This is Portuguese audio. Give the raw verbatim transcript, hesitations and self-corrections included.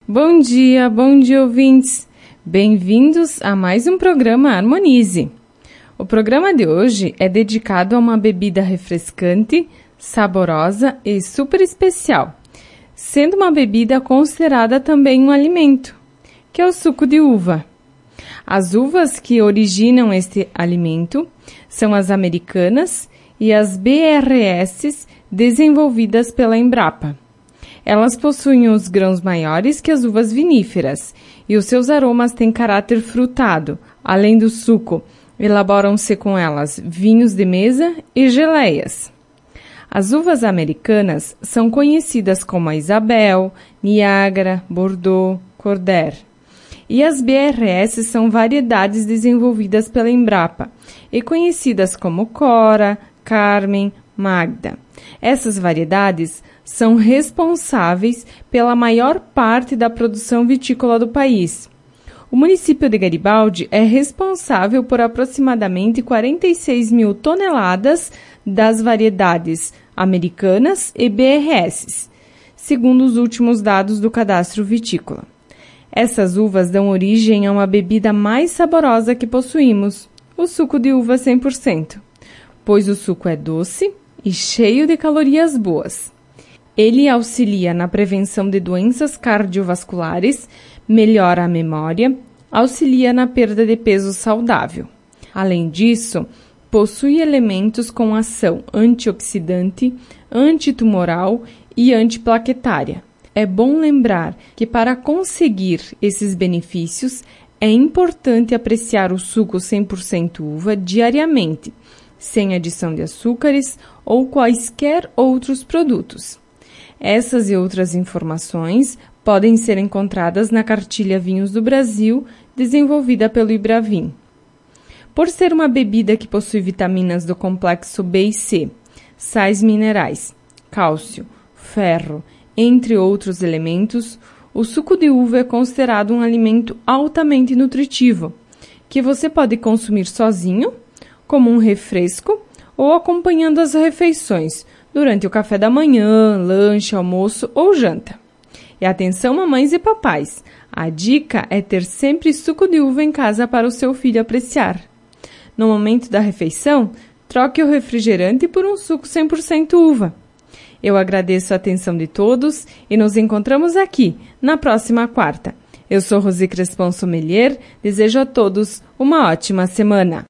Bom dia, bom dia, ouvintes! Bem-vindos a mais um programa Harmonize. O programa de hoje é dedicado a uma bebida refrescante, saborosa e super especial, sendo uma bebida considerada também um alimento, que é o suco de uva. As uvas que originam este alimento são as americanas e as B R S desenvolvidas pela Embrapa. Elas possuem os grãos maiores que as uvas viníferas e os seus aromas têm caráter frutado. Além do suco, elaboram-se com elas vinhos de mesa e geleias. As uvas americanas são conhecidas como a Isabel, Niágara, Bordeaux, Cordair. E as B R S são variedades desenvolvidas pela Embrapa e conhecidas como Cora, Carmen, Magda. Essas variedades são responsáveis pela maior parte da produção vitícola do país. O município de Garibaldi é responsável por aproximadamente quarenta e seis mil toneladas das variedades americanas e B R S, segundo os últimos dados do cadastro vitícola. Essas uvas dão origem a uma bebida mais saborosa que possuímos, o suco de uva cem por cento, pois o suco é doce e cheio de calorias boas. Ele auxilia na prevenção de doenças cardiovasculares, melhora a memória, auxilia na perda de peso saudável. Além disso, possui elementos com ação antioxidante, antitumoral e antiplaquetária. É bom lembrar que para conseguir esses benefícios é importante apreciar o suco cem por cento uva diariamente, sem adição de açúcares ou quaisquer outros produtos. Essas e outras informações podem ser encontradas na cartilha Vinhos do Brasil, desenvolvida pelo Ibravin. Por ser uma bebida que possui vitaminas do complexo B e C, sais minerais, cálcio, ferro, entre outros elementos, o suco de uva é considerado um alimento altamente nutritivo, que você pode consumir sozinho, como um refresco, ou acompanhando as refeições, durante o café da manhã, lanche, almoço ou janta. E atenção, mamães e papais, a dica é ter sempre suco de uva em casa para o seu filho apreciar. No momento da refeição, troque o refrigerante por um suco cem por cento uva. Eu agradeço a atenção de todos e nos encontramos aqui na próxima quarta. Eu sou Rosi Crespon Sommelier, desejo a todos uma ótima semana.